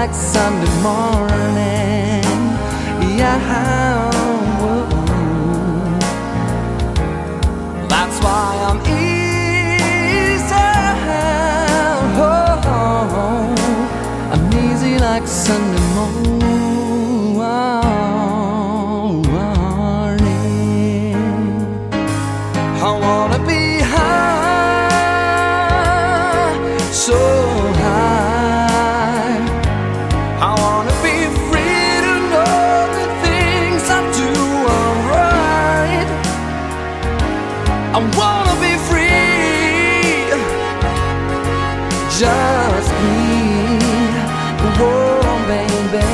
like Sunday morning. Yeah, whoa. That's why I'm easy. Oh, I'm easy like Sunday morning. I wanna be high, so high. I wanna be free to know the things I do are right. I wanna be free, just me, whoa, baby.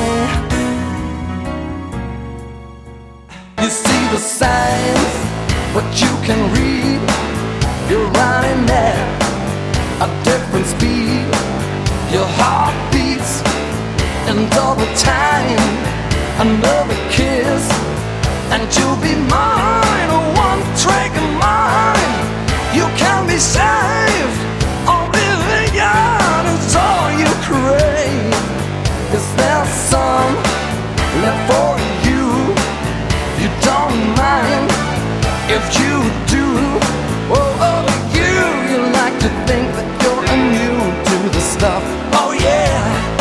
You see the signs, what you can read, you're running at a different speed. Your heart beats in double time. Another kiss and you'll be mine. A one-trick mind. You can be saved. Oblivion is all you crave. Is there some left for you? You don't mind. If you do, oh, you like to think that you're immune to the stuff. Oh yeah,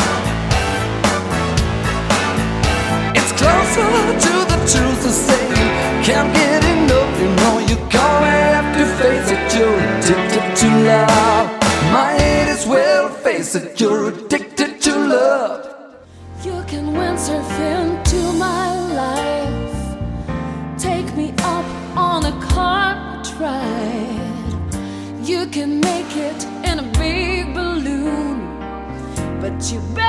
it's closer to the truth to say you can't get enough. You know you're gonna have to face it. You're addicted to love. My hate is well, face it. You're addicted to love. You can windsurf into my life. Take me up on a carpet ride. You can make it in a big balloon, but you better